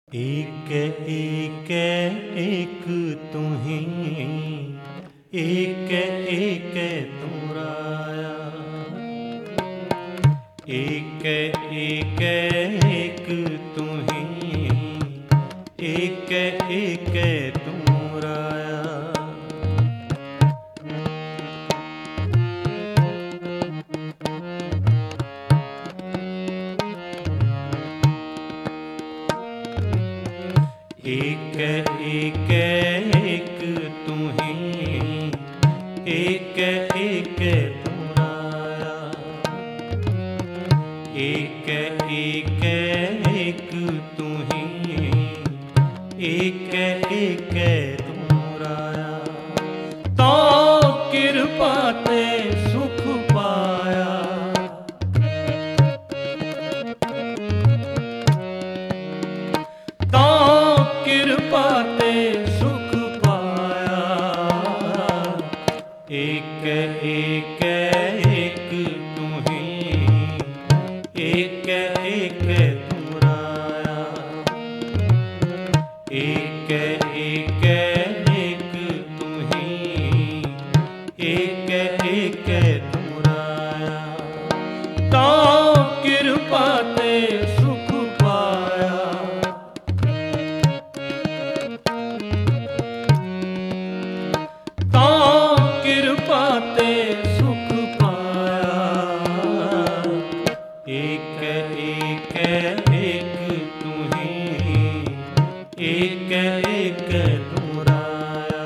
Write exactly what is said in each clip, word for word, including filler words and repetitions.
एक एक एक तुम्हें एक एक तुमराया, एक एक एक तुम्हें एक एक तुमराया। एक एक एक तुम्हें एक एक तुमराया, एक एक एक तुम्हें एक एक तुमराया। तो कृपा ते सुख पाया, तो कृपा ते सुख पाया। एक एक एक तुम्हें एक एक तुमराया, एक एक एक तुम्हें एक एक तुमराया। तो कृपा ते सुख पाया, तो कृपा ते सुख पाया। एक एक एक तुम्हें एक एक तुमराया,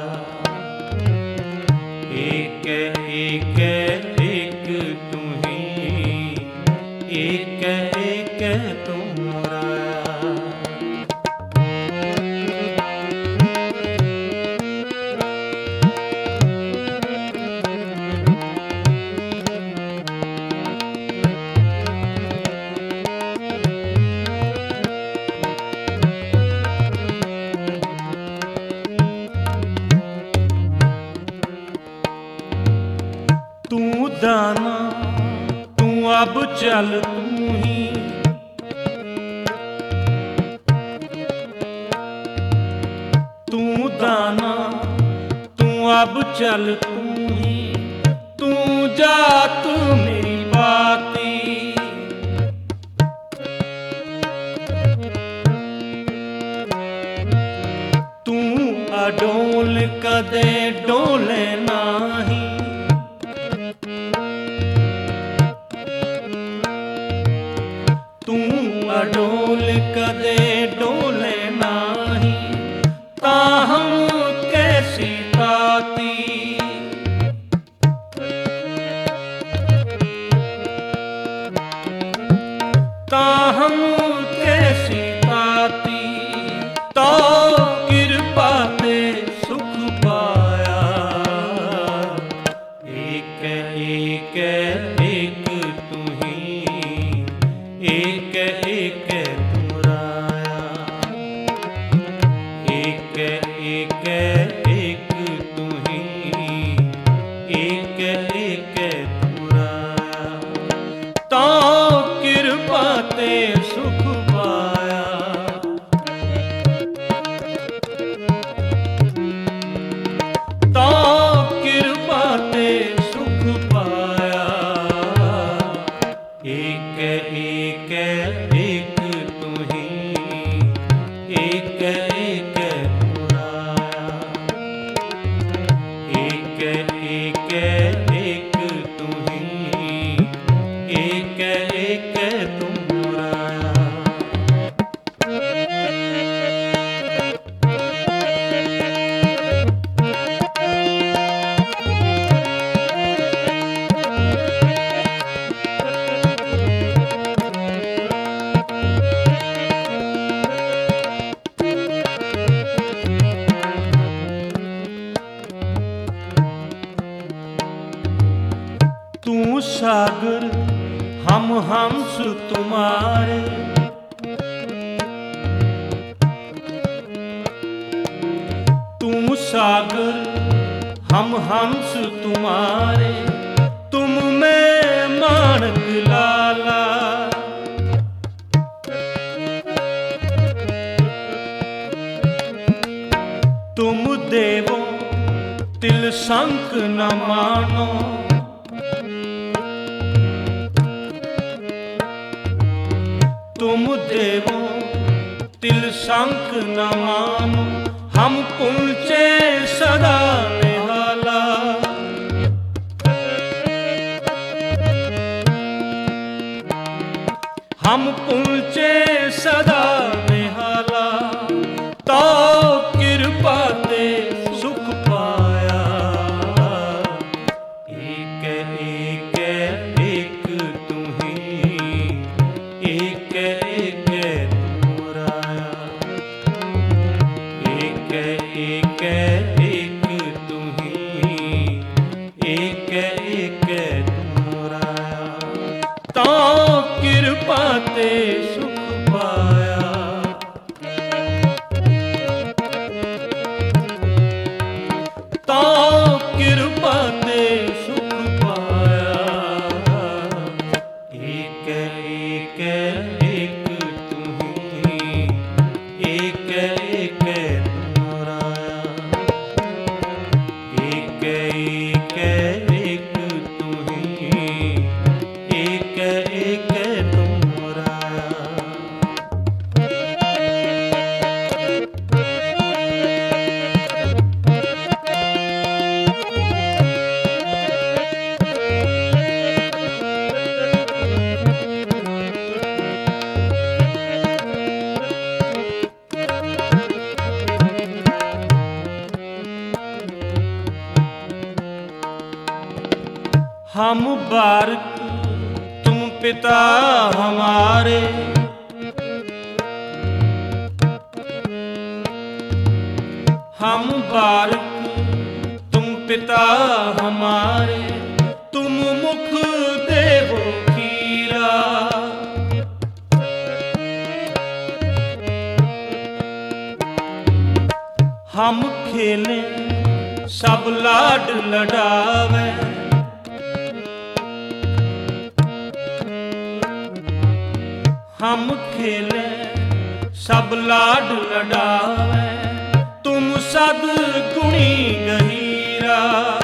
एक एक एक तुम्हें एक एक तुमराया। तू दाना तू अब चल तू ही, तू दाना तू अब चल तू ही। तू जात मेरी बाती, तू अडोल कदे डोले नाही। तू अडोल कदे डोले नाही, ताहम कैसी ताती। ताहम कैसी ताती, तो कृपा ते सुख पाया। एक एक एक तुम्हें एक एक तुमराया, एक एक एक तुम्हें एक एक तुमराया। तो कृपा ते सुख पाया, तो कृपा ते सुख पाया। एक एक एक तुम्हें एक एक तुमराया, एक एक एक तुम्हें एक एक तुमराया। तू सागर हम हंस तुम्हारे, तू सागर हम हंस तुम्हारे। तुम में माणक लाला, देवो तिल संक न मानो, तुम देवो तिल संक न मानो, हम पुंचे सदा निहाला। हम पुंचे सदा निहाला, तो कृपा ते सुख पाया। एक एक एक तुम्ही, एक एक तुमराया। एक एक एक तुम्ही, एक एक तुमराया, तो कृपा ते सुख पाया। तो कृपा ते सुख पाया। एक एक एक तुम्ही, एक एक तुमराया। एक एक एक तुम्ही, एक एक तुमराया। हम बारक तुम पिता हमारे, हम बारक तुम पिता हमारे, तुम मुख देवो खीरा। हम खेले सब लाड लडावे, हम खेले सब लाड लडावे, तुम सद गुणी गहीरा।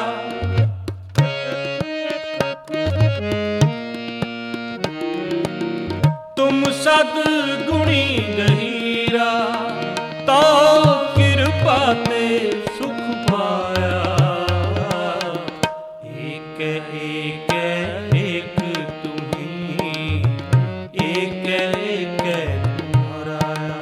तुम सद गुणी गहीरा, तो कृपा ते सुख पाया। एक एक एक तुम्ही, एक एक तुमराया।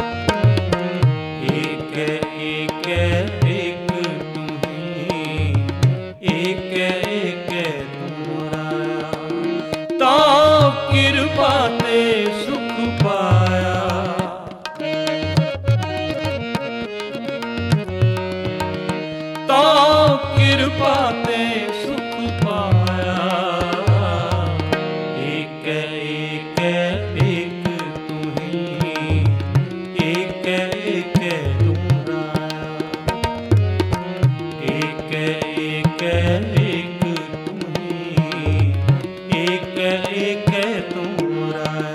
एक एक एक तुम्ही, एक एक तुमराया, तो कृपा ते सुख पाया। तो कृपा ते सुख पाया। एक एक एक तुम्ही, एक एक तुमराया। एक एक एक तुम्ही, एक एक तुमराया।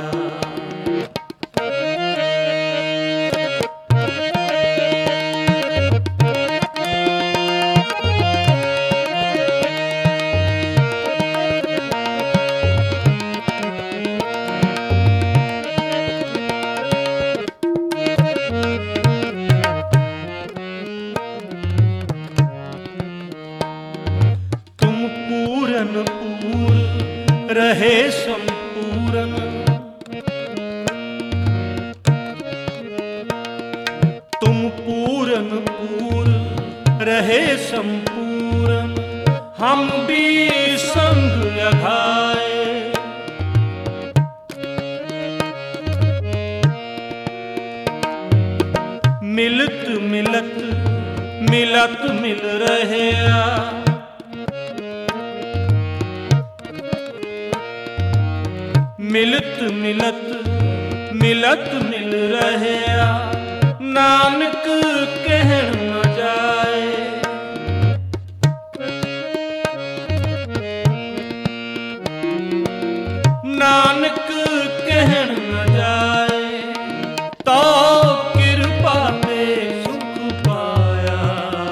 पूर रहे संपूर्ण, तुम पूरन पूर रहे संपूर्ण, हम भी संग अघाए। मिलत मिलत मिलत मिल रहे आ, मिलत मिलत मिलत मिल रहे आ, नानक कहन न जाए। नानक कहन न जाए, तो कृपा ते सुख पाया।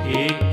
एक